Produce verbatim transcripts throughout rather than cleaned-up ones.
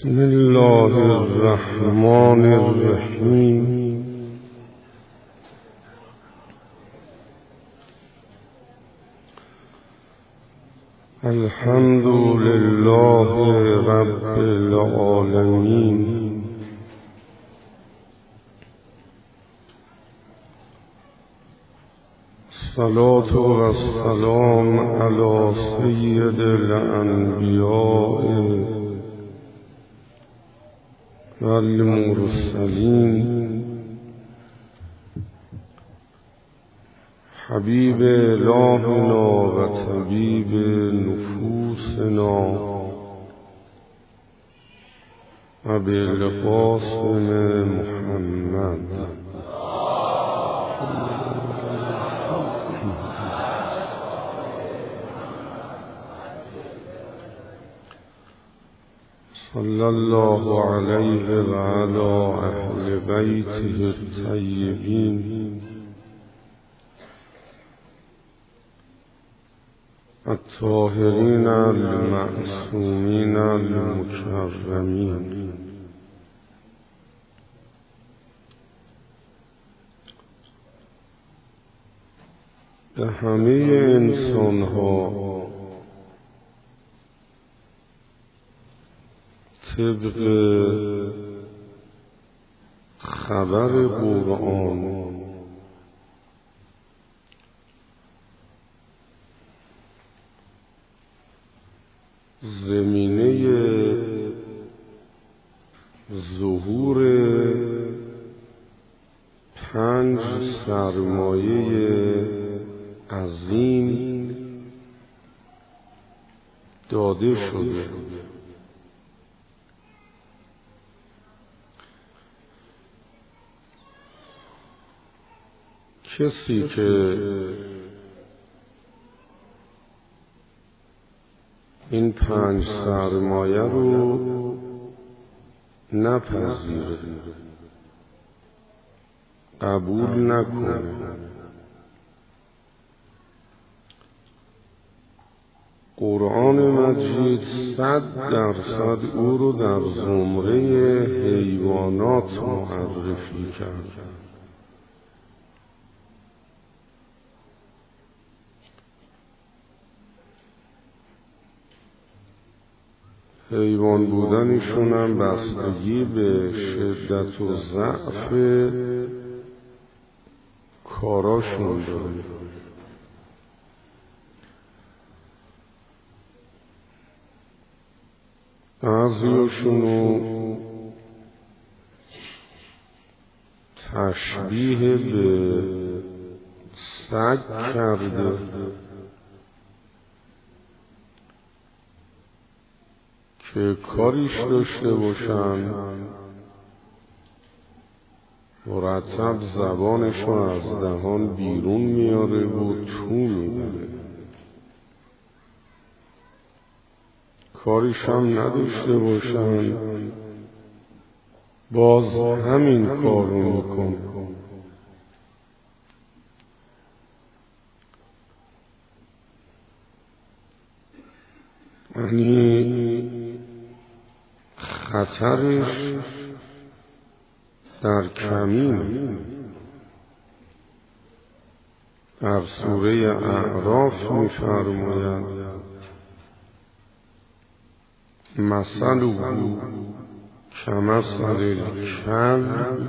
بسم الله الرحمن الرحیم. الحمد لله رب العالمین. الصلاة والسلام علی سید الانبیاء والمرسلین حبیب الهنا و طبیب نفوسنا ابوالقاسم محمد. صلی الله علیه و علی اهل بیته الطیبین الطاهرین المعصومین المکرمین. به همه انسانها طبق خبر قرآن زمینه ظهور پنج سرمایه عظیم داده شده. کسی که این پنج سرمایه رو نپذیره، قبول نکنه، قرآن مجید صد درصد او رو در زمره حیوانات معرفی کرده. حیوان بودنشون هم بستگی به شدت و ضعف کاراشون داره. بعضیاشونو تشبیه به سگ کرده که کاریش داشته باشن مرتب زبانشو از دهان بیرون میاره و تو میبره، کاریش هم نداشته باشن باز همین کار رو میکن. یعنی خطرش در کمین. در سوره اعراف می‌فرماید مثله کمثل الکلب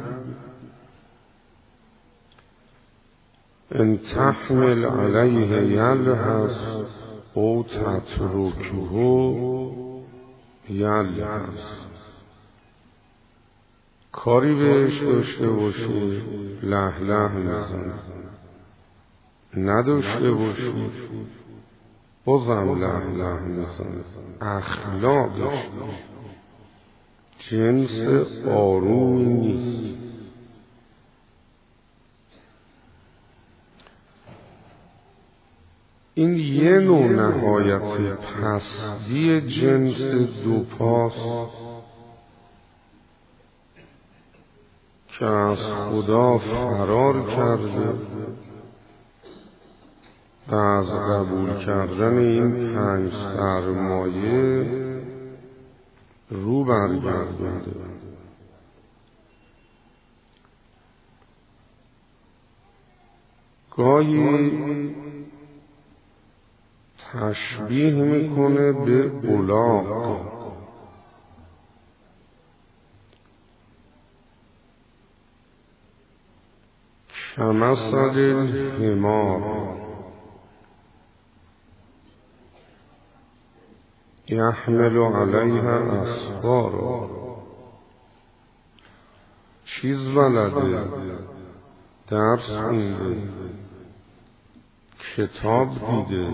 ان تحمل علیه یلهث او تترکه یلهث. کاری بهش داشته باشی له له میزنه، نداشته باشی بازم له له میزنه. اخلاقش جنس آرومی نیست. این یه نوع نهایت پستی جنس دو پاست که از خدا فرار کرده و از قبول کردن این پنج سرمایه رو برگردونده. گاهی تشبیه میکنه به الاغ، کمثل الحمار یحمل علیها اسفارا. چیز بلده، درس خونده، کتاب دیده،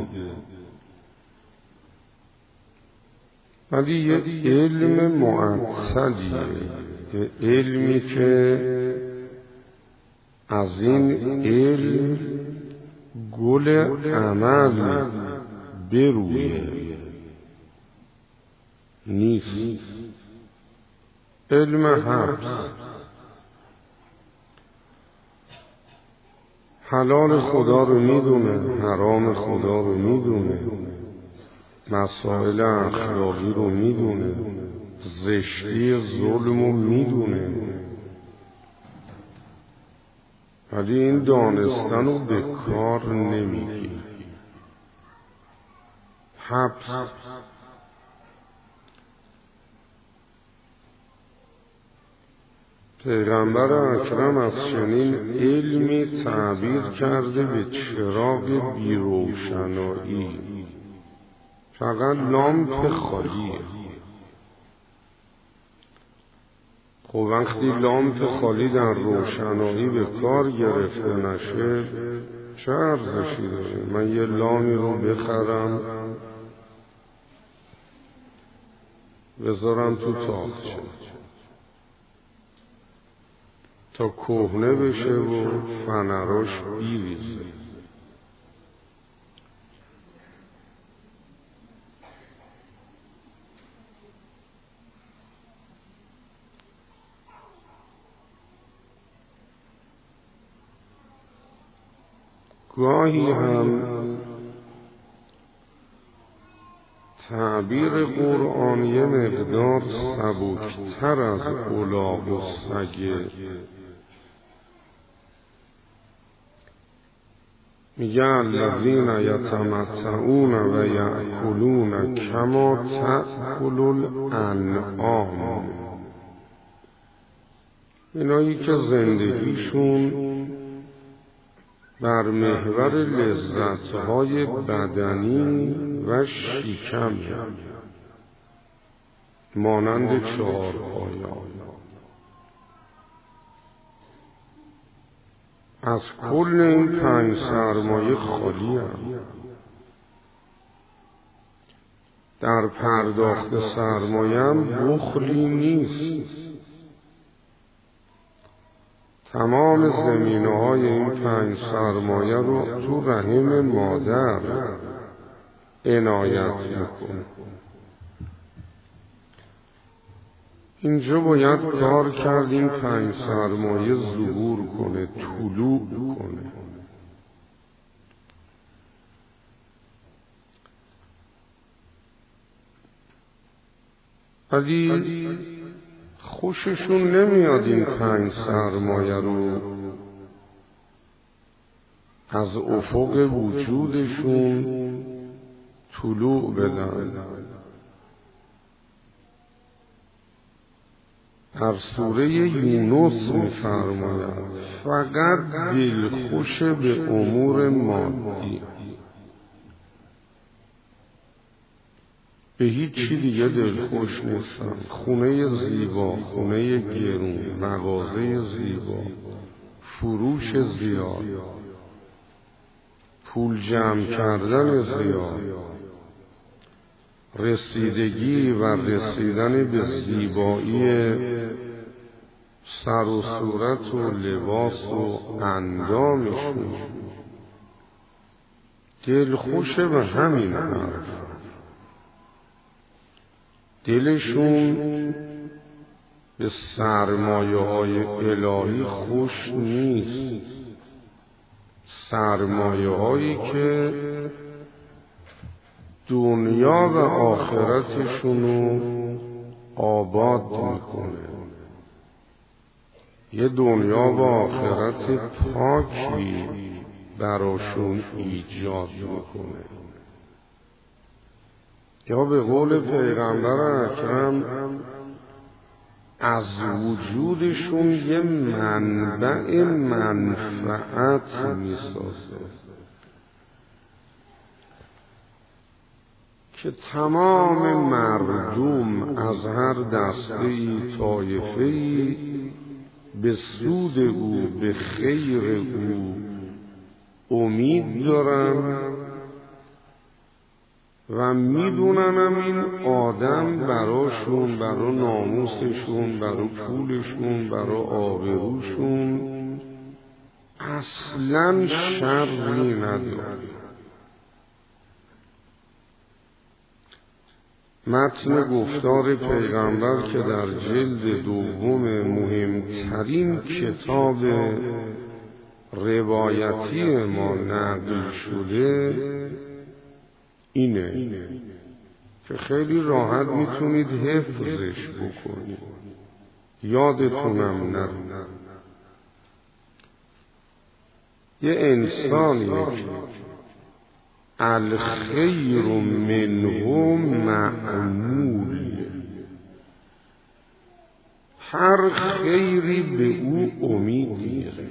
ولی یه علم معطلیه، یه علمی که از این علم گل عمل برویه نیست. علم حبس، حلال خدا رو میدونه، حرام خدا رو میدونه، مسائل اخلاقی رو میدونه، زشتی ظلم رو میدونه، ولی این دانستن رو به کار نمیگیره. حبس. پیغمبر اکرم از چنین علمی تعبیر کرده به چراغ بیروشنایی، فقط لامپ خالیه. خب وقتی لامپ خالی در روشنایی به کار گرفته نشه چه ارزشی داره؟ من یه لامی رو بخرم بذارم تو تاقچه تا کهنه بشه و فنراش بیریزه. گاهی هم تعبیر قرآن یه مقدار سبکتر از الاغ و سگه. میگه الذین یتمتعون و یأکلون کما تأکل الانعام، اینایی که زندگیشون بر محور لذت‌های بدنی و شکم مانند چهارپایان، از کل این پنج سرمایه خالی هم. در پرداخت سرمایه هم بخلی نیست. تمام زمینه های این پنج سرمایه رو تو رحم مادر عنایت میکنه. اینجا باید کار کرد این پنج سرمایه ظهور کنه، طلوع کنه. ولی خوششون نمیاد این پنج سرمایه رو از افق وجودشون طلوع بدن. در سوره یونس می‌فرماید فقط دلخوش به امور مادی، به هیچ چی دیگه دلخوش نیستن. خونه زیبا، خونه گرون، مغازه زیبا، فروش زیاد، پول جمع کردن زیاد، رسیدگی و رسیدن به زیبایی سر و صورت و لباس و اندامشون. دلخوش به همین حرف، دلشون به سرمایه های الهی خوش نیست، سرمایه هایی که دنیا و آخرتشونو آباد میکنه، یه دنیا و آخرت پاکی براشون ایجاد میکنه. یا به قول پیغمبر اکرم از وجودشون یه منبع منفعت میسازه که تمام مردم از هر دسته‌ای طایفه‌ای به سود او، به خیر او امید دارن و میدوننم این آدم براشون، برا ناموسشون، برا پولشون، برا آبروشون اصلاً شری نداره. متن گفتار پیغمبر که در جلد دوم مهمترین کتاب روایتی ما نقل شده اینه که خیلی راحت میتونید حفظش بکنید، یادتونم نره. یه انسانی الخیر منه معمول، هر خیری به او امید میره.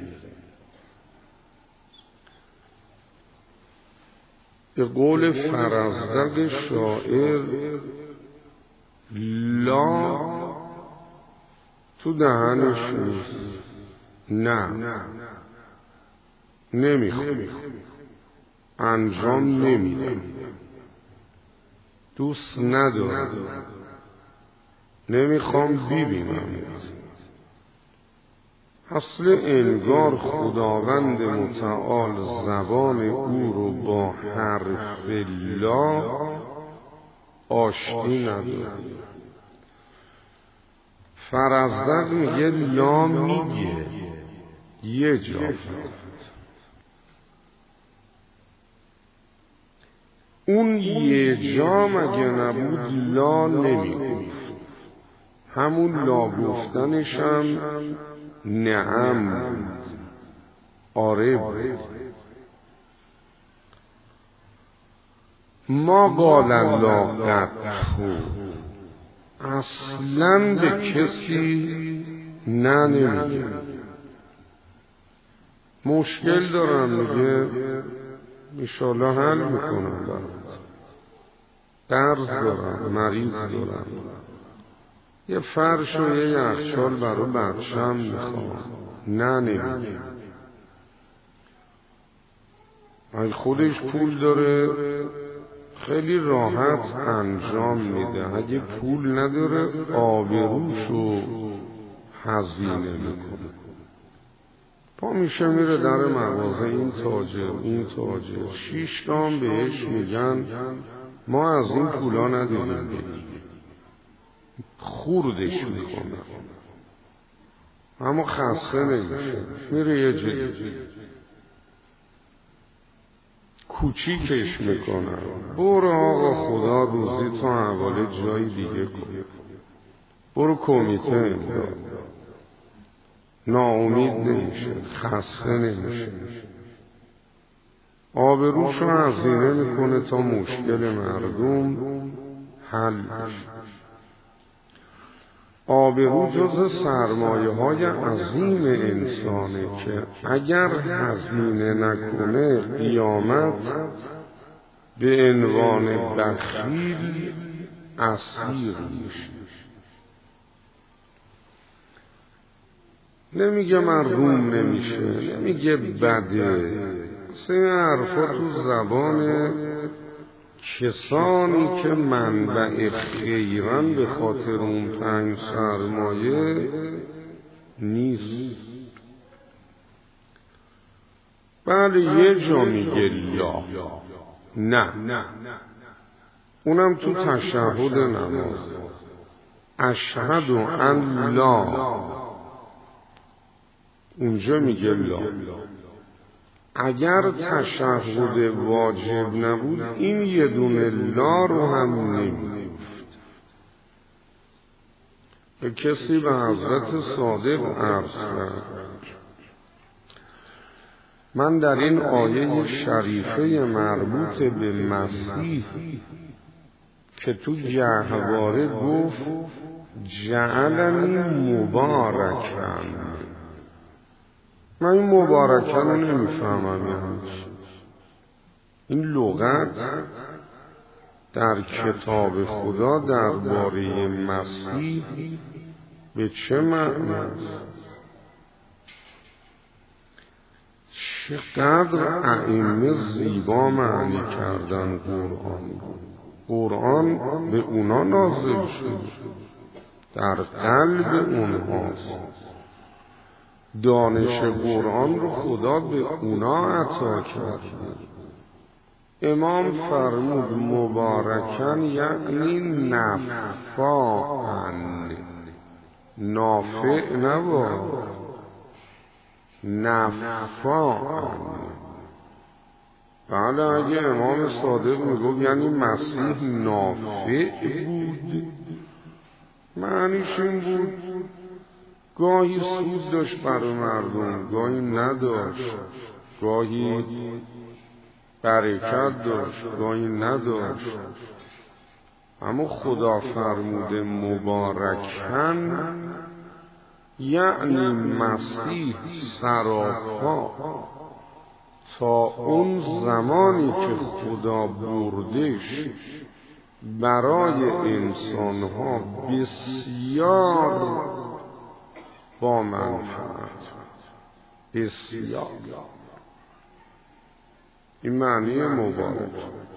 به قول فرزدق شاعر لا تو دهنش نیست، نه نمیخوام، انجام نمیده، دوست ندارم، نمیخوام ببینم. اصل انگار خداوند متعال زبان او رو با حرف لا آشتی نداره. فرزدق میگه لا میگه یه جا فقط، اون یه جا مگه نبود لا نمیگفت، همون لا گفتنشم نعم آره بود. ما قال الله قط اصلاً به کسی نه نمیگه. مشکل دارم میگه انشالله حل میکنم، برات درز دارم، مریض دارم، یه فرش و یه یخچال برای بچه‌م میخوام، نه نمیگه. اگه خودش پول داره خیلی راحت انجام میده، اگه پول نداره آبروشو هزینه میکنه. پا میشه میره در مغازه، این تاجر این تاجر، شیش تام بهش میگن ما از این پولا ندیدیم، خوردش میکنه اما خسته نمیشه، میره یه جایی کوچیکش میکنه. برو آقا خدا روزی تو حواله جای دیگه کن، برو کمیته امداد. ناامید نمیشه، خسته نمیشه، آبروشو هزینه میکنه تا مشکل مردم حل بشه. آبرو جز سرمایه های عظیم انسانه که اگر هزینه نکنه قیامت به عنوان بخیل اسیر میشه. نمیگه من روم نمیشه، نمیگه بده، سه حرفا تو زبان کسانی که منبع خیرن به خاطر اون پنج سرمایه نیست. بله یه جا میگه لا، نه، اونم تو تشهد نماز، اشهد ان لا، اونجا میگه لا. اگر تشهد واجب نبود این یه دونه لا رو هم نمیگفت. به کسی به حضرت صادق عرض کرد من در این آیه شریفه مربوط به مسیح که تو جهواره گفت جعلنی مبارکن، من این مبارکن رو نمیفهمم. یعنی این لغت در کتاب خدا درباره مسیح به چه معنی است؟ چقدر ائمه زیبا معنی کردن قرآن. قرآن به اونا نازل شد، در قلب اونهاست. دانش قرآن رو خدا به اونا عطا کرد. امام فرمود مبارکن یعنی نفعن، نافع نبا، نفعن. بله اگه امام صادق میگفت یعنی مسیح نافع بود، معنیش این بود گاهی سود داشت برای مردم، گاهی نداشت، گاهی برکت داشت، گاهی نداشت. اما خدا فرموده مبارکن یعنی مسیح سراپا تا اون زمانی که خدا بردش برای انسانها بسیار با منفعت، بسیار. این معنی مبارک.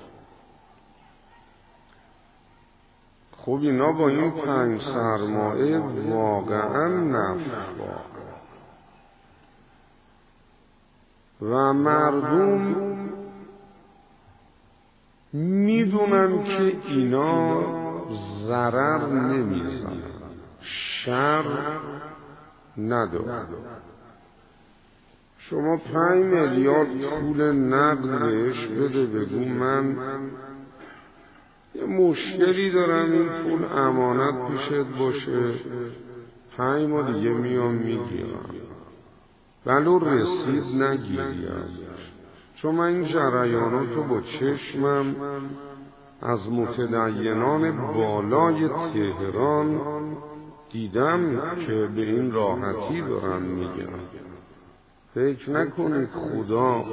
خب اینا با این پنج سرمایه واقعا نفع و مردم میدونن که اینا ضرر نمیزنن، شر ندارن. شما پنج میلیارد پول نقد بهش بده، بگو من یه مشکلی دارم، این پول امانت پیشت باشه، پنج ماه دیگه میام میگیرم، ولو رسید نگیری ازش. چون من این جریاناتو با چشمم از متدینان بالای تهران دیدم که به این راحتی دارن میگن. فکر نکنید خدا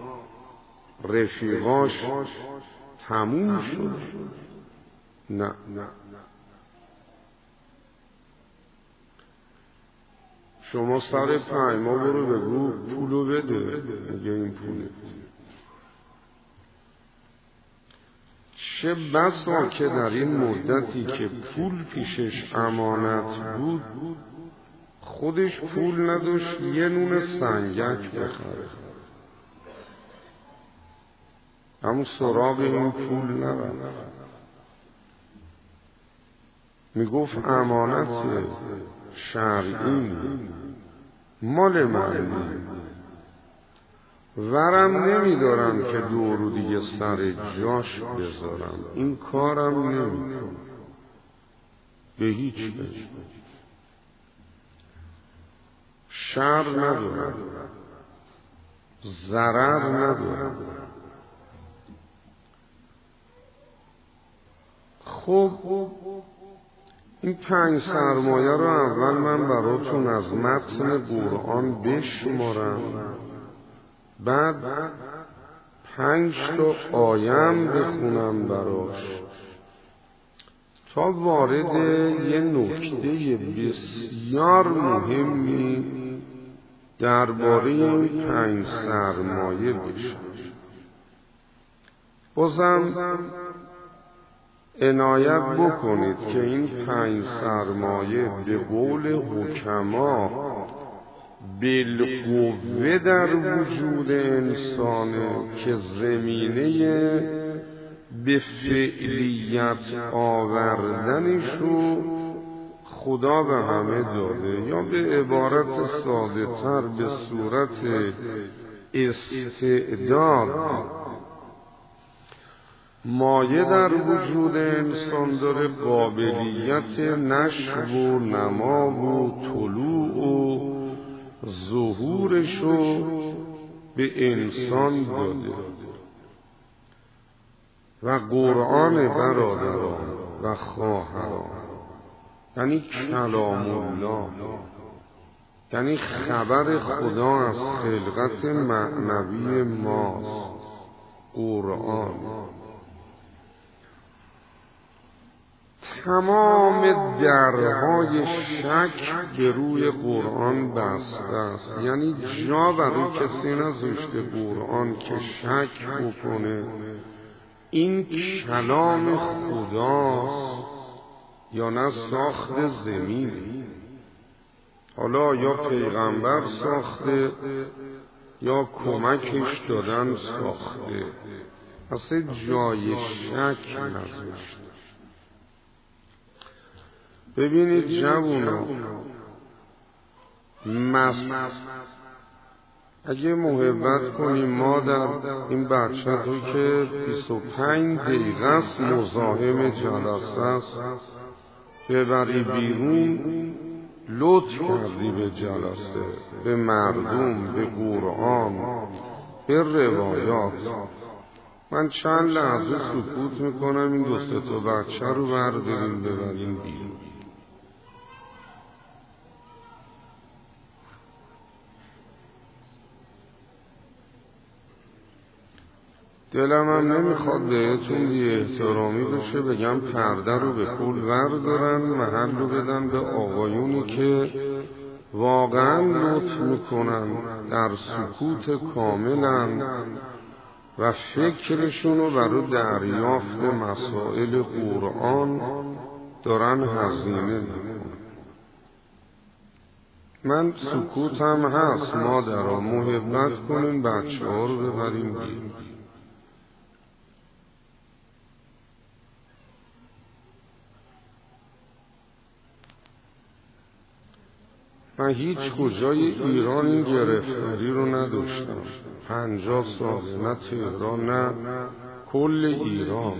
رفیقاش تموم شد، نه. شما سر پنج ماه برو بگو پولو بده، اگه این پوله. چه بسا که در این مدتی که پول پیشش امانت بود خودش پول نداشت یه نون سنگک بخره، اما سراغ این پول نرفت. میگفت امانت شرعی مال من، ورم نمیدارم که دورو دیگه سر جاش بذارم، این کارم نمیکنم به هیچ وجه. شر ندارم، ضرر ندارم. خب این پنج سرمایه رو اول من براتون از متن قرآن بشمارم، بعد پنج تا آیم بخونم براش تا وارد یه نکته بسیار مهمی درباره این پنج سرمایه بشم. بازم عنایت بکنید که این پنج سرمایه به قول حکما بالقوه در وجود انسانه که زمینه به فعلیت آوردنشو خدا به همه داده، یا به عبارت ساده تر به صورت استعداد. مایه در وجود انسان داره قابلیت نشو و نما و طلوع و ظهورشو به انسان داده و قرآن برادران و خواهران یعنی کلام الله، یعنی خبر خدا از خلقت معنوی ماست قرآن. تمام درهای شک به روی قرآن بسته است، یعنی جا برای کسی نذاشته قرآن که شک بکنه این کلام خداست یا نه ساخت زمین، حالا یا پیغمبر ساخته یا کمکش دادن ساخته، اصلا جای شک نذاشته. ببینید جوونا، مس اگه محبت کنیم ما در این بچه روی که بیست و پنج دقیقه است مزاحم جلسه است ببری بیرون، لطف کردی به جلسه، به مردم، به قرآن، به روایات. من چند لحظه سکوت میکنم این دو سه تا بچه رو برداریم ببریم بیرون. دلم هم نمیخواد بهتون بی احترامی بشه بگم پرده رو به کل وردارن، محل رو بدن به آقایونی که واقعا لطف میکنن، در سکوت کاملن و فکرشون رو برای دریافت مسائل قرآن دارن هزینه میکنن. من سکوتم هست، مادرها محبت کنین بچه ها رو ببریم بیرون. من هیچ کجای ایران این گرفتاری رو نداشتم، پنجاه سال، نه تهران نه کل ایران.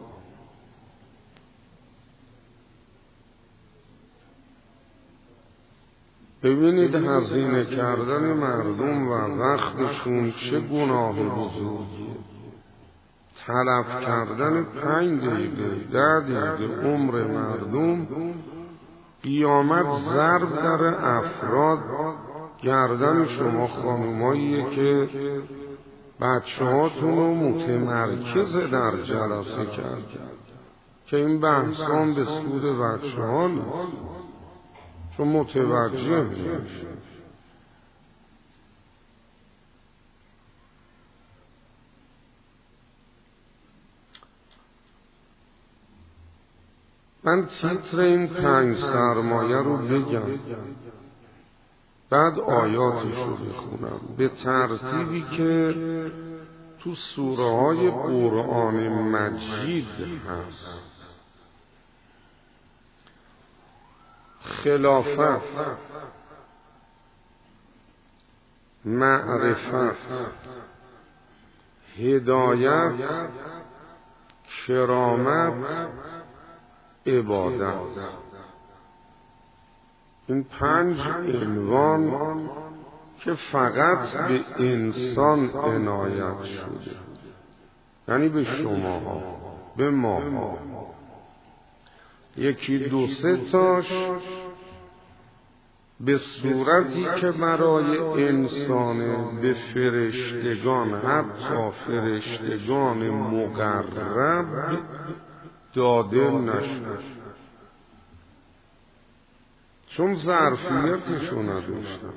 ببینید هزینه کردن مردم و وقتشون چه گناه بزرگیه. تلف کردن پنج دقیقه ده دقیقه عمر مردم، قیامت ضرب در افراد گردن شما خانوماییه که بچه هاتون رو متمرکز در جلسه کرد که این بحثان به سود بچه ها نیست، چون متوجه میشه. من تیتر این پنج سرمایه رو بگم، بعد آیاتش رو بخونم به ترتیبی که تو سوره های قرآن مجید هست. خلافت، معرفت، هدایت، کرامت، عبادت. این پنج عنوان که فقط به انسان عنایت شده، یعنی به شما ها، به ما ها. یکی دو سه تاش به صورتی که برای انسان به فرشتگان، حتی فرشتگان مقرب داده نشد، چون ظرفیتشو نداشتن.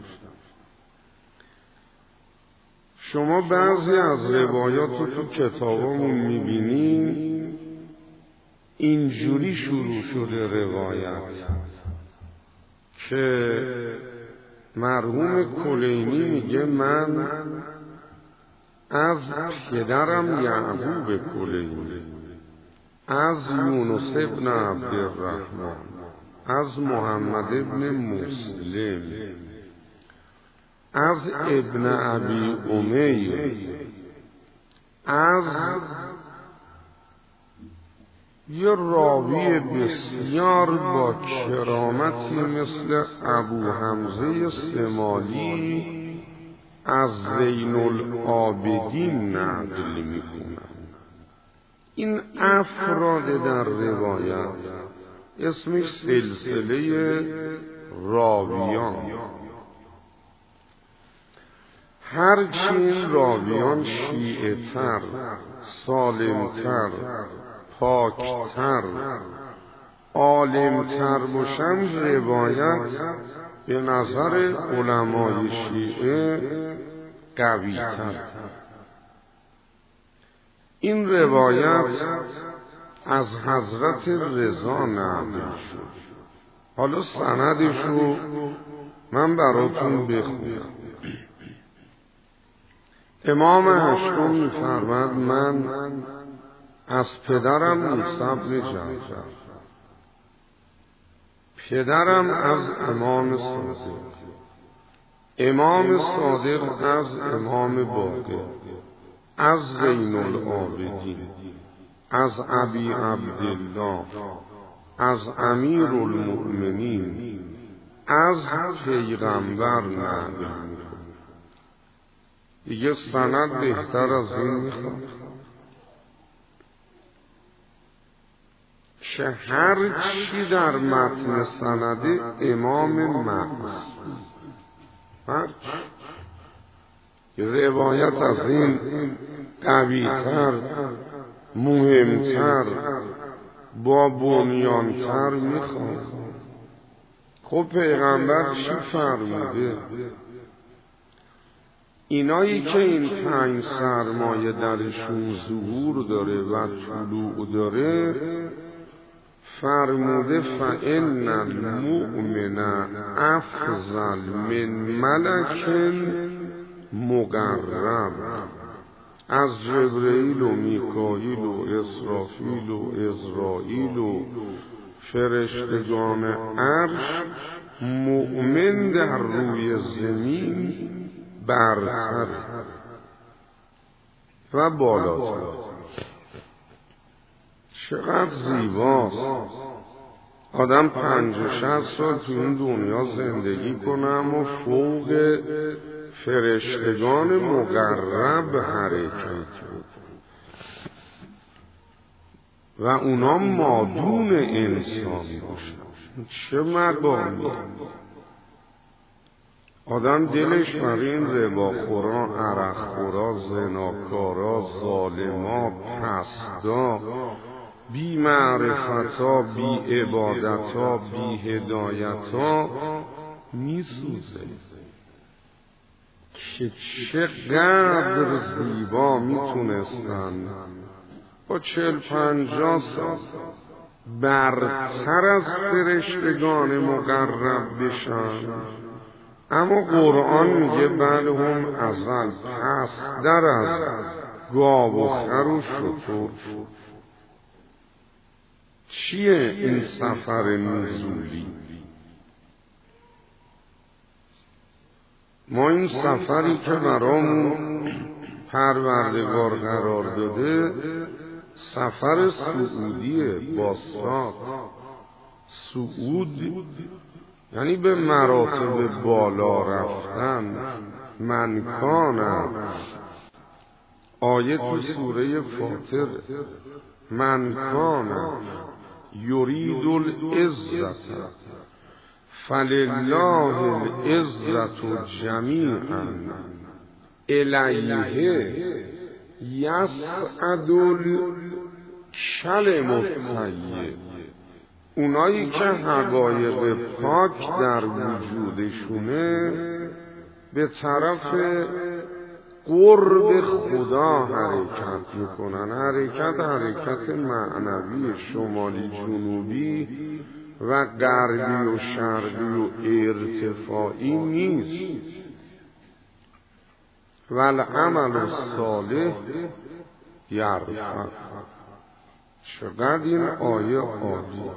شما بعضی از روایات رو تو کتابامون میبینین اینجوری شروع شده روایت که مرحوم کلینی میگه من از پدرم یعقوب کلینی، از یونس ابن عبدالرحمن، از محمد ابن مسلم، از ابن ابی امیر، از یه راوی بسیار با کرامتی مثل ابو حمزه سمالی از زین العابدین نقل میکنه. این افراد در روایت اسمش سلسله راویان. هرچی این راویان شیعه تر، سالمتر، پاکتر، عالمتر باشن، روایت به نظر علمای شیعه قویتر. این روایت از حضرت رضا نقل شد. حالا سندشو من براتون بخونم. امام هشتم می‌فرماید من از پدرم موسی بن جعفر، پدرم از امام صادق، امام صادق از امام باقر، از زین العابدین، از ابی عبدالله، از امیر المؤمنین، از پیغمبر نقل می‌کنه. دیگه سند بهتر از این میخواد که هر چی در متن سند امام محض، هر چی روایت از این قویتر، مهمتر، با بنیانتر میخواد. خب پیغمبر چی فرموده؟ اینایی که این پنج سرمایه درشون ظهور داره و طلوع داره، فرموده فإن المؤمن افضل من ملک مقرب. از جبرئیل و میکائیل و اسرافیل و عزراییل و فرشتگان عرش مؤمن در روی زمین برتر و بالاتر. چقدر زیباست آدم پنج و شصت سال تو این دنیا زندگی کنم و فوق فرشتگان مقرب حرکت و اونا مادون انسانی باشن. چه مقامی! آدم دلش برای این رباخورا، عرقخورا، زناکارا، ظالما، پستا، بی معرفتا، بی عبادتا، بی هدایتا میسوزه که چقدر زیبا میتونستن با چل پنجاه سال برتر از فرشتگان مقرب بشن. اما قرآن میگه بل هم ازل پس در از گاو و خر و شتر. چیه این سفر نزولی؟ ما این سفری که برامون پروردگار قرار داده سفر سعودیه. باسطات سعود یعنی به مراتب بالا رفتن. من کان آیه تو سوره فاطر، من کان یرید العزت فلله العزت جمیعا الیه یصعد الکلم الطیب. اونایی که حقایق پاک در وجودشونه به طرف قرب خدا حرکت میکنن. حرکت حرکت معنوی، شمالی جنوبی و غربی و شرقی و ارتفاعی نیست. والعمل الصالح یرفع. چقدر این آیه عالی.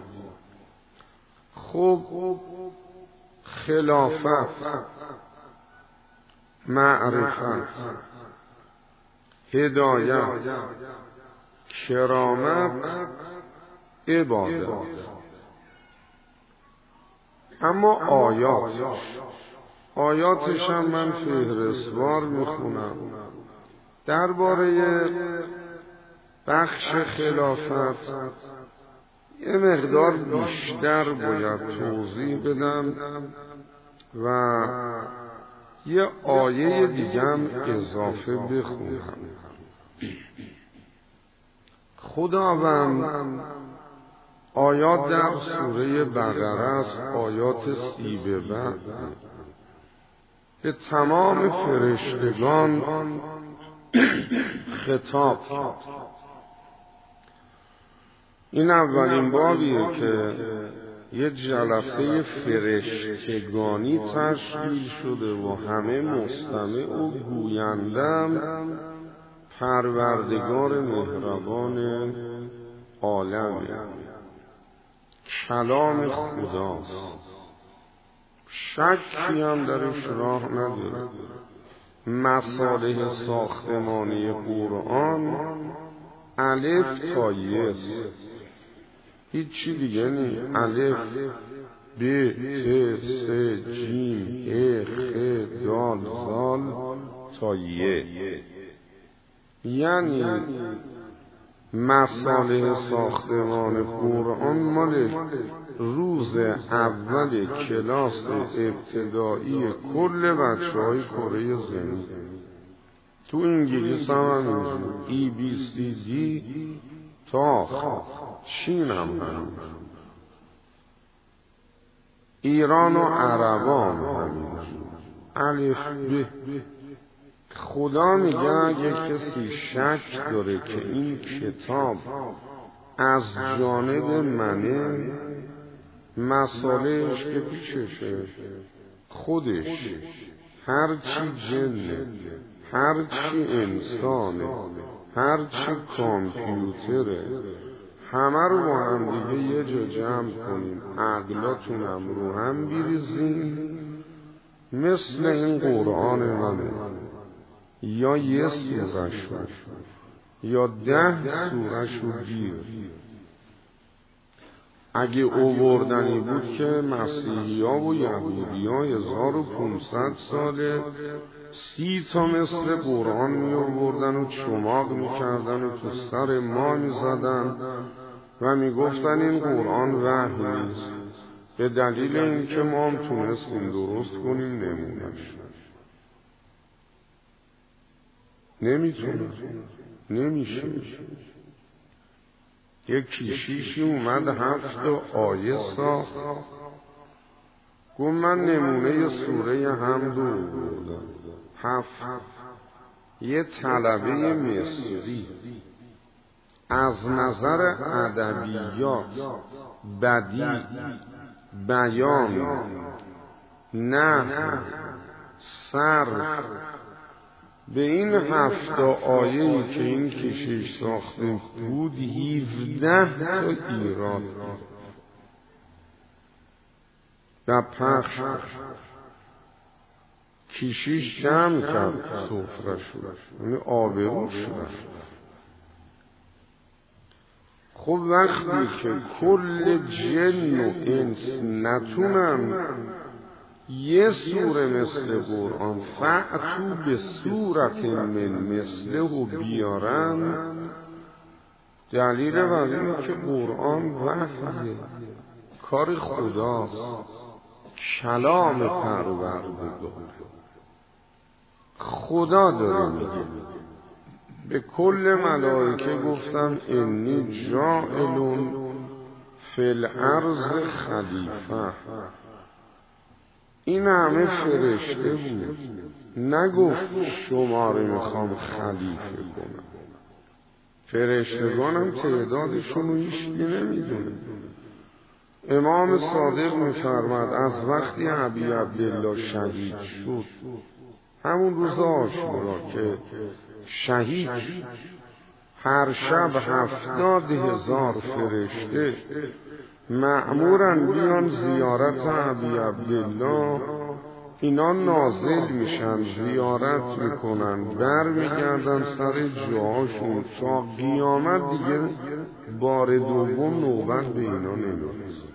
خب خلافت، معرفت، هدایت، کرامت عبادت. اما آیات آیاتش هم من فهرستوار میخونم. درباره بخش خلافت یه مقدار بیشتر باید توضیح بدم و یه آیه دیگم اضافه بخونم. خداوند آیات در سوره بقره است، آیات سی به بعد به تمام فرشتگان خطاب. این اولین بابیه که یه جلسه فرشتگانی تشکیل شده و همه مستمع و گویندم پروردگار مهربان عالمه، کلام خداست، شکی هم درش راه نداره. مصالح ساختمانی قرآن الف تا یه، هیچی دیگه نی. الف ب ت س جیم ه خ دال زال تا یه، یعنی مصالح ساختمان قرآن مال روز اول کلاس ابتدایی کل بچه های کره زمین. تو انگلیس هم همینجور ای بی سی دی تا چین هم همینجور، ایران و عربان همینجور الف ب. خدا میگه اگه کسی شک داره که این کتاب از جانب منه، مسالهش که پیششه، خودش هرچی جنه، هرچی انسانه، هرچی کامپیوتره، همه رو با هم دیگه یه جا جمع کنیم، عقلاتونم رو هم بیریزیم، مثل این قرآن منه، یا یه سورشو یا ده سورشو گیر. اگه اووردنی بود که مسیحی ها و یهودی ها هزار و پونصد ساله سی تا مثل قرآن می اووردن و چماق می کردن و تو سر ما می زدن و می گفتن این قرآن وحی نیست، به دلیل اینکه ما هم تونستیم درست کنیم نمونش. نمیتونه، نمیشه. یک کشیشی اومد هفت آیه ساخت، گفت من نمونه سوره حمد رو بردم. هفت. یه طلبه مصری از نظر ادبیات، بدیع، بیان، نحو، صرف، به این هفت آیه‌ای که این کشیش ساخته بود هفده تا ایراد و پخش کشیش جمع کرد سفره شد، یعنی آبرو شد. خب وقتی که کل جن و انس نتونن یه سوره مثل قرآن فأتو به صورت من مثله و بیارن، دلیل بر اینه که قرآن وحیه، کار خداست، کلام پروردگار. خدا داره میگه به کل ملائکه گفتم انی جاعل فی الارض خلیفه. این همه فرشته بود، نگفت شما رو میخوام خلیفه کنم. فرشتگان هم تعدادشون رو هیچکی نمیدونه. امام صادق میفرماد از وقتی ابی عبدالله شهید شد، همون روز عاشورا که شهید هر شب هفتاد هزار فرشته مأمورن بیان زیارت ابی عبدالله اینا نازل میشن، زیارت میکنن، بر میگردن سر جاهاشون، تا قیامت دیگه بار دوم نوبت به اینا نمیرسه.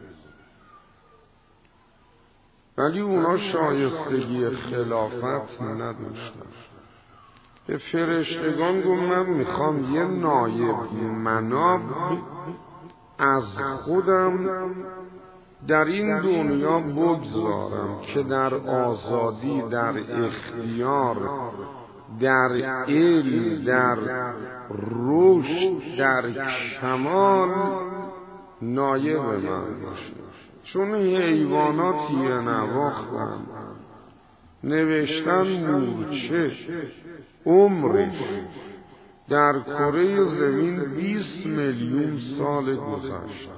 ولی اونا شایستگی خلافت نداشتن. به فرشتگان گفت من میخوام یه نایب مناب از خودم در این دنیا بگذارم که در آزادی، در اختیار، در علم، در رشد، در کمال نایب من باشه. چون حیوانات یه نواختن، نوشتن مورچه عمرش در کره زمین بیست میلیون سال گذشته.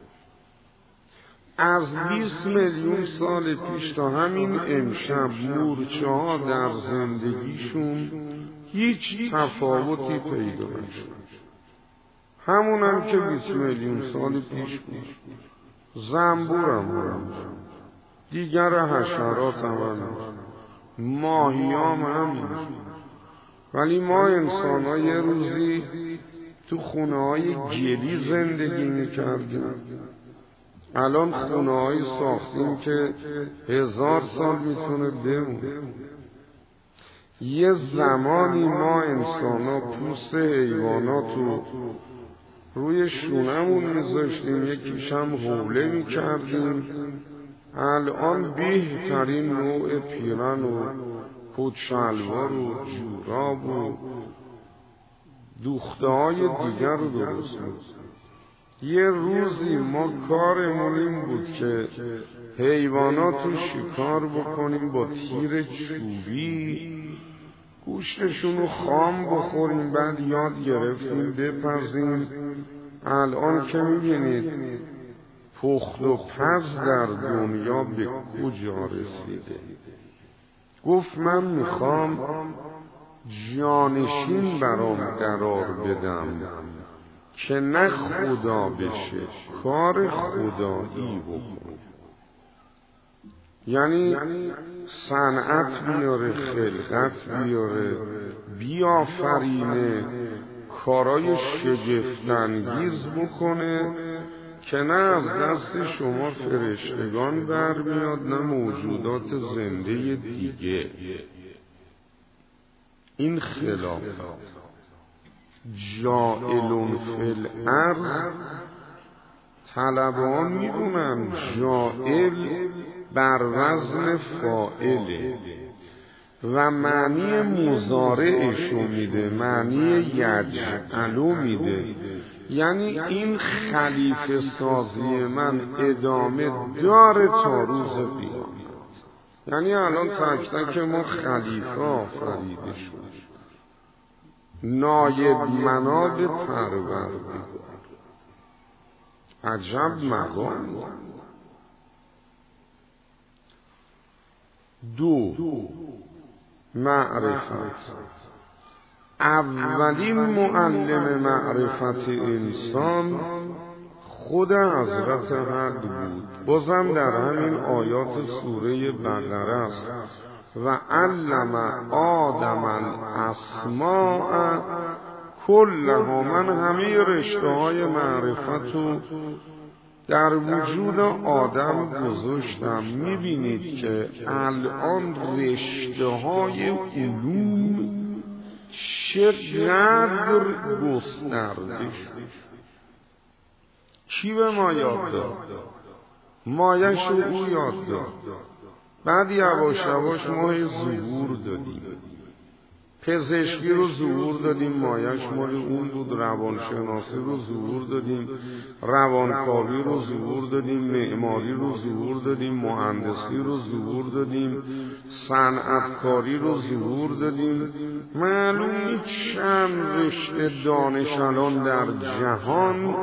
از بیست میلیون سال پیش تا همین امشب مورچه ها در زندگیشون هیچ تفاوتی پیدا نشد. همون هم که بیست میلیون سال پیش بود. زنبور هم هم دیگر حشرات هم هم ماهی هم هم. ولی ما انسان ها یه روزی تو خونه های گلی زندگی میکردیم، الان خونه های ساختیم که هزار سال میتونه بمونه. یه زمانی ما انسان ها پوست حیوانات رو روی شونمون میذاشتیم، یکیش هم حوله میکردیم. الان بهترین نوع پیرن و کچلوار و جوراب و دوخته های دیگر رو درست می‌کنیم. یه روزی ما کارمون این بود که حیوانات رو شکار بکنیم با تیر چوبی، گوشتشون رو خام بخوریم، بعد یاد گرفتیم بپزیم. الان که میبینید پخت و پز در دنیا به کجا رسیده. گفت من میخوام جانشین برام قرار بدم که نه خدا بشه، کار خدایی بکنه. یعنی صنعت بیاره، خلقت بیاره، بیافرینه، کارای شگفت‌انگیز بکنه که نه از دست شما فرشتگان برمیاد نه موجودات زنده دیگه. این خلافت جائل فی الارض، طلبه‌ها میدونن جائل بر وزن فاعله و معنی مضارعشو میده، معنی یجعلو میده. یعنی این خلیفه سازی من ادامه داره تا روز قیامت. یعنی الان تک تک ما خلیفه آفریده شد، نایب مناب پروردگار. عجب مقام. دو، معرفت. اولین معلم معرفت انسان خود حضرت حق بود. بازم در همین آیات سوره بقره است. و علم آدم الاسماء کلها. من همه رشته های معرفت رو در وجود آدم گذاشتم. میبینید که الان رشته های علوم چقدر گسترده شد. کی به ما یاد داد؟ مایش رو او یاد داد. بعد یواش یواش ما ظهور دادیم، پزشکی رو ظهور دادیم، مایش مال اون بود. روانشناسی رو ظهور دادیم، روانکاوی رو ظهور دادیم، معماری رو ظهور دادیم، مهندسی رو ظهور دادیم، صنعتکاری رو ظهور دادیم. معلوم چند رشته دانش الان در جهان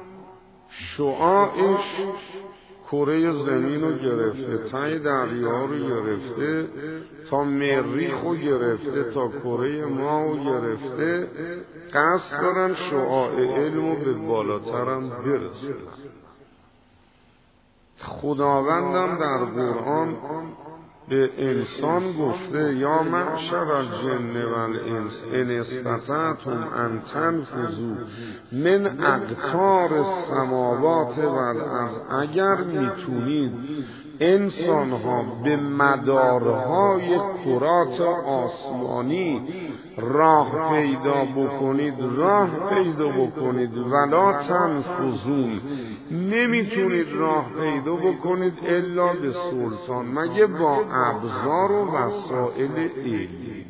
شعاعش کره زمین رو گرفته، تای دریا رو گرفته، تا مریخ رو گرفته، تا کره ما رو گرفته. قصد دارن شعاع علم رو به بالاترم برسونن. خداوندم در قرآن به انسان گفته یا معشر الجن والانس ان استطعتم ان تنفذوا من اقطار السماوات والارض، اگر میتونید انسان ها به مدارهای کرات آسمانی راه پیدا بکنید راه پیدا بکنید ولا تنفذون، نمیتونید راه پیدا بکنید الا به سلطان، مگه با ابزار و وسایل علمی،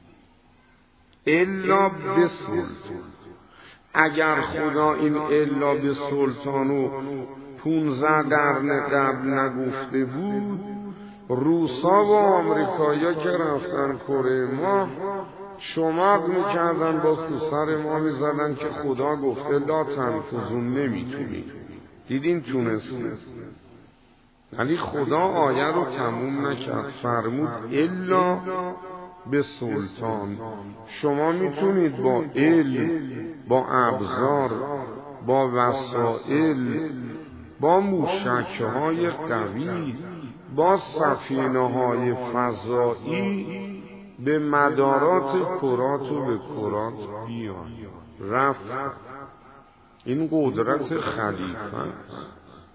الا به سلطان. اگر خدا این الا به سلطانو پونزده قرن قبل نگفته بود، روسا و آمریکایا که رفتن کره ما شماق میکردن با سر ما میزدن که خدا گفته لا تنفذون، نمیتونی. دیدین تونستید، ولی خدا آیه رو تموم نکرد، فرمود الا به سلطان. شما میتونید با علم، با ابزار، با وسائل، با موشک‌های قوی، با سفینه‌های فضایی به مدارات کرات و به کرات بیان رفت. این قدرت خلیفه است،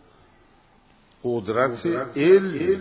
قدرت علم.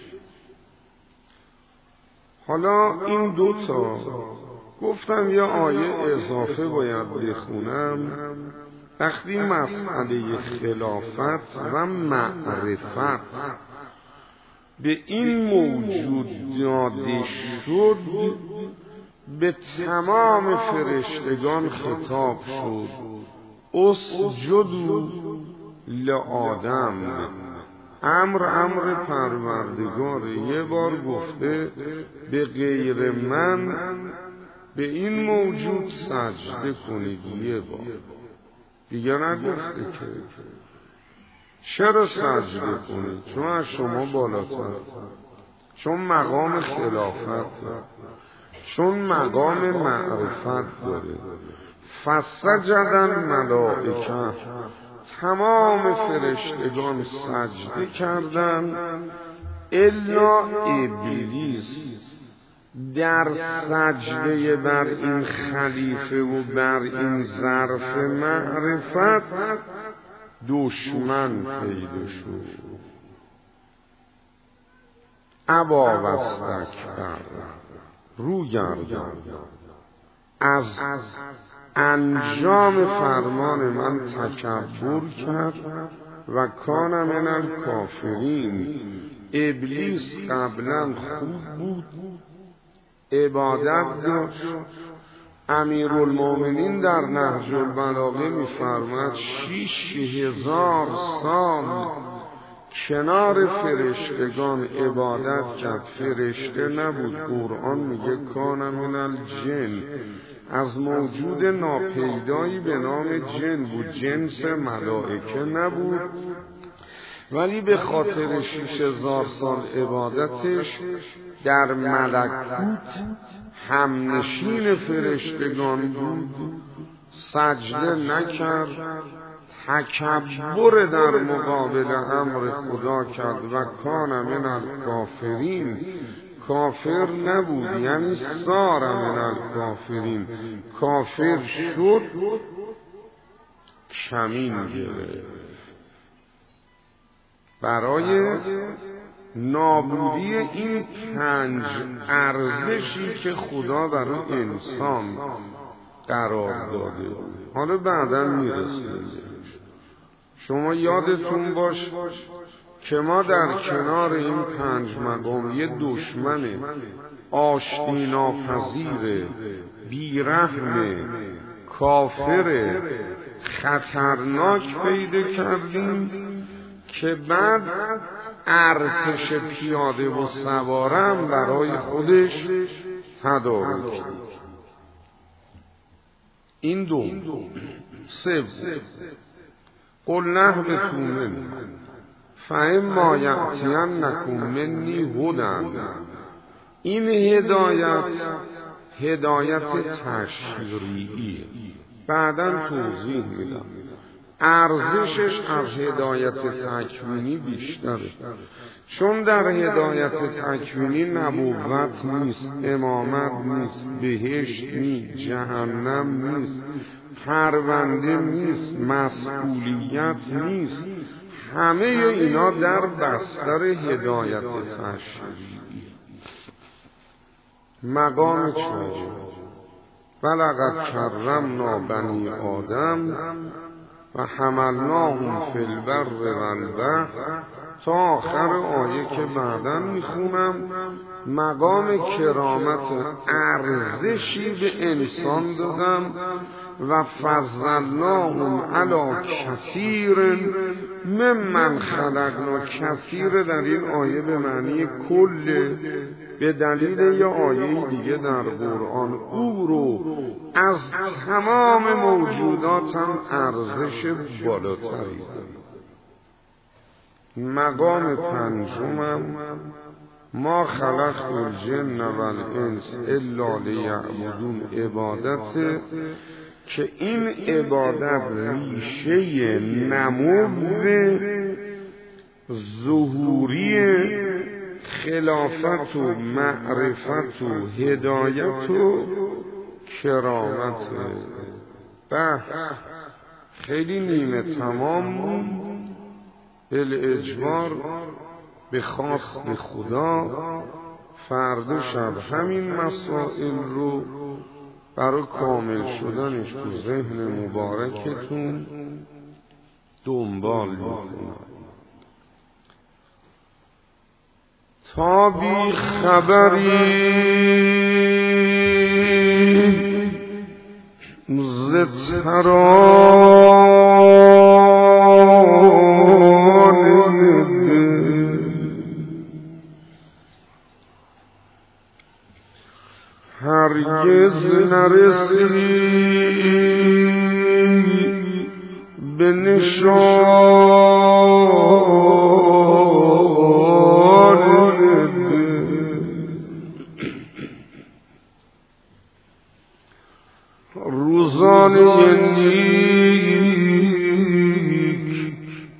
حالا این دوتا گفتم یه آیه اضافه باید بخونم. وقتی مسئله خلافت و معرفت به این موجود داده شد، به تمام فرشتگان خطاب شد اسجدوا لآدم. امر امر پروردگار، یه بار گفته به غیر من به این موجود سجده کنید، یه بار دیگه نگفته که چرا سجده کنید، چون از شما بالاتر، چون مقام خلافت، چون مقام معرفت داره. فسجدن ملائکه، تمام فرشتگان سجده کردن الا ابلیس در سجده بر این خلیفه و بر این ظرف معرفت دشمن پیدا شد. ابا و استکبر، رو گردان از انجام فرمان من تکبر کرد و کان من الکافرین. ابلیس قبلا خوب بود، عبادت داشت. امیرالمومنین در نهج البلاغه می‌فرماید شیش هزار سال کنار فرشتگان عبادت کرد، فرشته نبود. قرآن میگه کان من الجن، از موجود ناپیدایی به نام جن بود، جنس ملائکه نبود، ولی به خاطر شیش هزار سال عبادتش در ملکوت همنشین فرشتگان بود، سجده نکرد، تکبر در مقابل امر خدا کرد و کان من الکافرین. کافر نبود، یعنی صار من الکافرین، کافر شد، کمین گرفت. برای نابودی این پنج ارزشی که خدا برای انسان قرار داده بود. حالا بعدا میرسیم. شما یادتون باش که ما در کنار این پنج مقام یه دشمن آشتی ناپذیر، بیرحم، کافر، خطرناک پیدا کردیم که بعد ارتش پیاده و سوارم برای خودش تدارک کرد. این دو سه قل نهبطوا منه فاما یأتینکم منی هدی. این هدایت هدایت تشریعی، بعداً توضیح میدم. ارزشش از هدایت تکوینی بیشتره، چون در هدایت تکوینی نبوت نیست، امامت نیست، بهشت نیست، جهنم نیست، پرونده نیست، مسئولیت نیست. همه اینا در بستر هدایت تشریعی. مقام چهارم ولقد کرمنا بنی آدم و حملناهم فی البر والبحر، تا آخر آیه که بعداً میخونم. مقام کرامت ارزشی به انسان دادم و فضلناهم علی کثیر ممن خلقنا. کثیر در این آیه به معنی کل، به دلیل یه آیه دیگه در قرآن او رو از تمام موجودات هم ارزش بالاتری دارد. مقام پنجمم ما خلقت الجن و الانس الا لیعبدون، عبادت که این عبادت ریشه نمو ظهوری خلافت و معرفت و هدایت و کرامت. بحث خیلی نیمه تمام الاجبار به خواست خدا. فردا شب همین مسائل رو برای کامل شدنش تو ذهن مبارکتون دنبال میکنم تا بی خبری ز هرگز نرسی به نشان روزانه نیک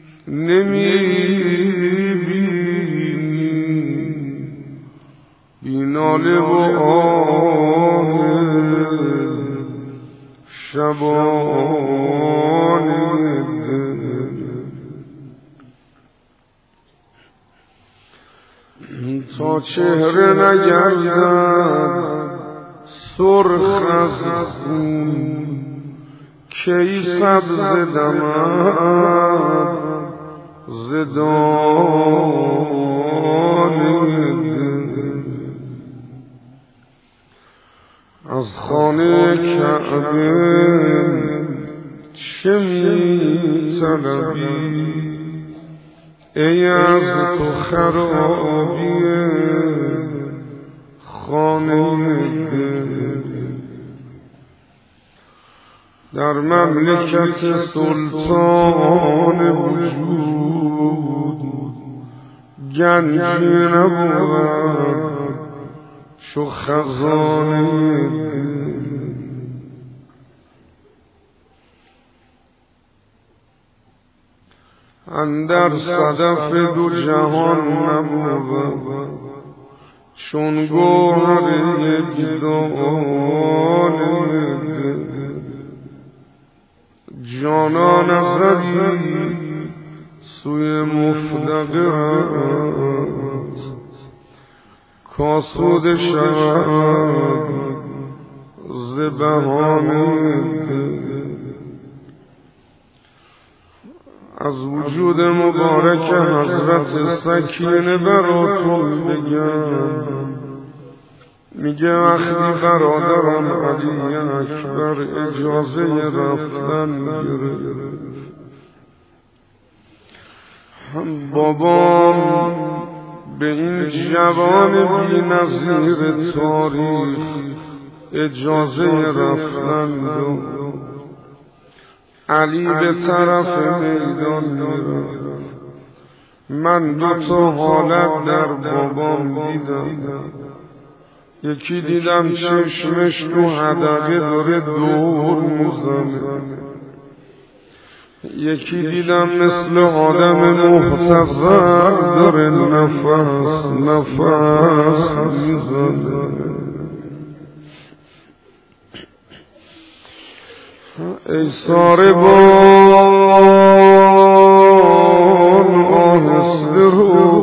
نمیبینی، بیناله و آه شبان تا چهره نگردد سرخ از خون، کی سبز دمد زدان از خانه کعبه چه می طلبی ای از تو خرابی خانه در مملکت سلطان وجود گنجی نبود شو خزانه اندر صدف دو جهان نبود چون گوهر یک دانه جانان از ردی سوی مفدقه است کاسود شود ز بهانه از وجود مبارک حضرت سکینه براتون بگم. میگه وقتی برادرم علی اکبر اجازه رفتن گرفت، بابام به این جوان بی نظیر تاریخ اجازه رفتن داد. علی به طرف میدان میرفت. من دو تا حالت در بابام دیدم. یکی دیدم چشمش تو حدقه داره دور میزنه، یکی دیدم مثل آدم محتضر داره نفس نفس میزنه. ای ساربان آهسته رو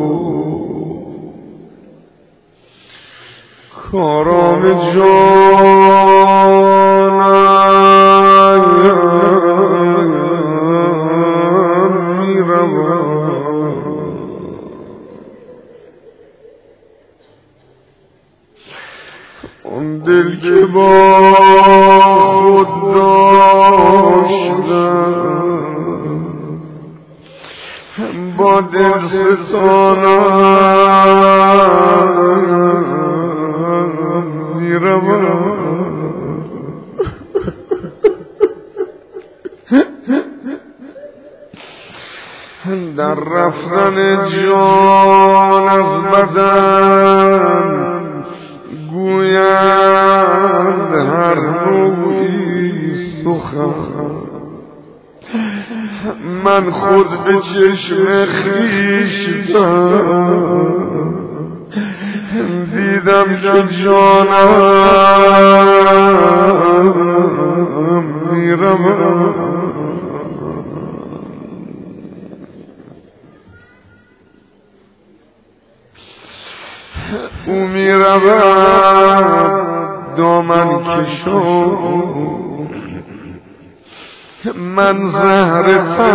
کارام جانم میروم. اون دل که با خود داشتم با دل ستانم میروم. در رفتن جان از بدن گویند هر نوعی سخن. من خود به چشم خویشتن دیدم که جانم میروم. او میرود دامن کشو من زهر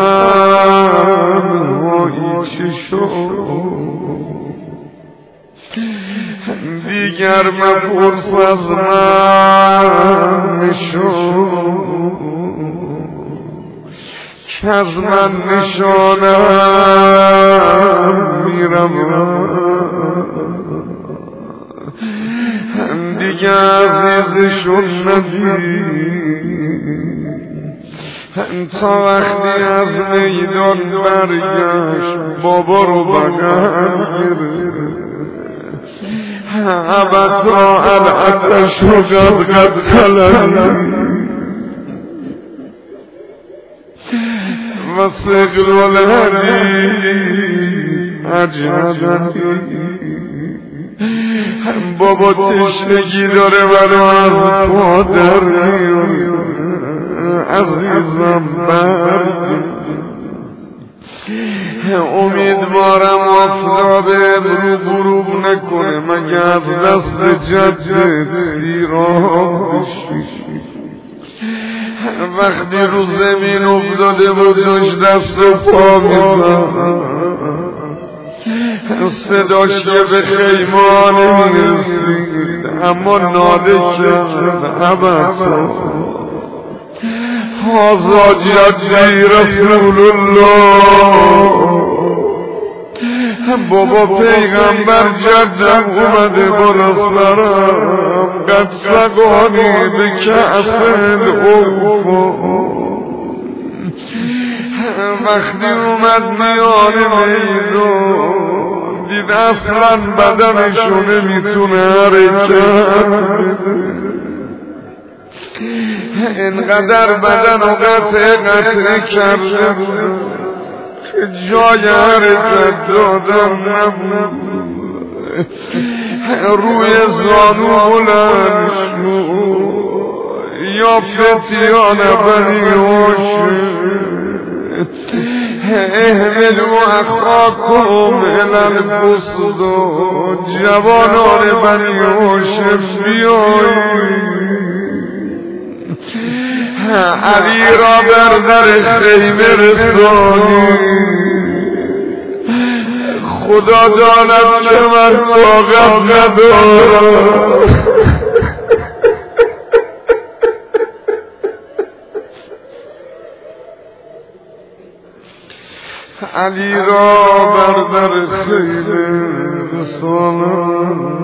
تنهایی چشو. دیگر مپرس از من نشو که از من نشانم میروم. دیگه عزیزشون ندید تا وقتی از میدان برگشت بابا رو بغل گرفت. ابدا العطش و قد قد خلنی و سقل الحدید اجهدنی. بابا تشنگی داره ولو از پادر میاد عزیزم برگرد. امیدوارم آفتاب امرو غروب نکنه مگه از دست جدت سیراب بشی. وقتی رو زمین افتاده بود داشت دست و پا میزد صداش که به خیمه میرسید اما ناله کرد عبسا هذا جدی رسول الله. بابا پیغمبر جدم اومده بالا سرم قد سقانی به کأسل اوفا. وقتی اومد میان میدون دید اصلا بدنشو نمیتونه حرکت. اینقدر بدن و قطعه قطعه کرده بود که جای حرکت دادم نبود. روی زانو بلند شد یا فتیان بنی هاشم احملوا اخاکم الی الفسد. جوانان بنی هاشم بیایید علی را بر در خیمه رسانی. خدا داند که من طاقت ندارم. علی را بر در خیمه رسانم.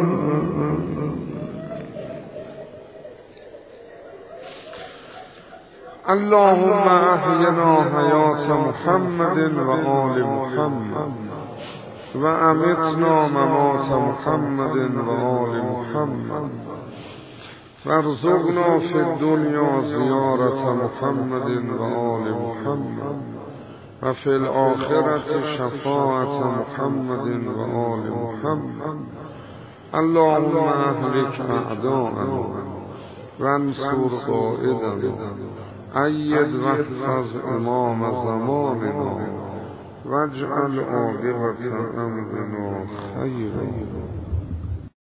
اللهم احینا حیات محمد و آل محمد و امتنا ممات محمد و آل محمد فارزقنا فی الدنیا زیارت محمد و آل محمد و فی الآخرت شفاعت محمد و آل محمد. اللهم اهلک اعداءنا وانصر قائدنا اید واحفظ امام زماننا واجعل عاقبت امرنا خیرا.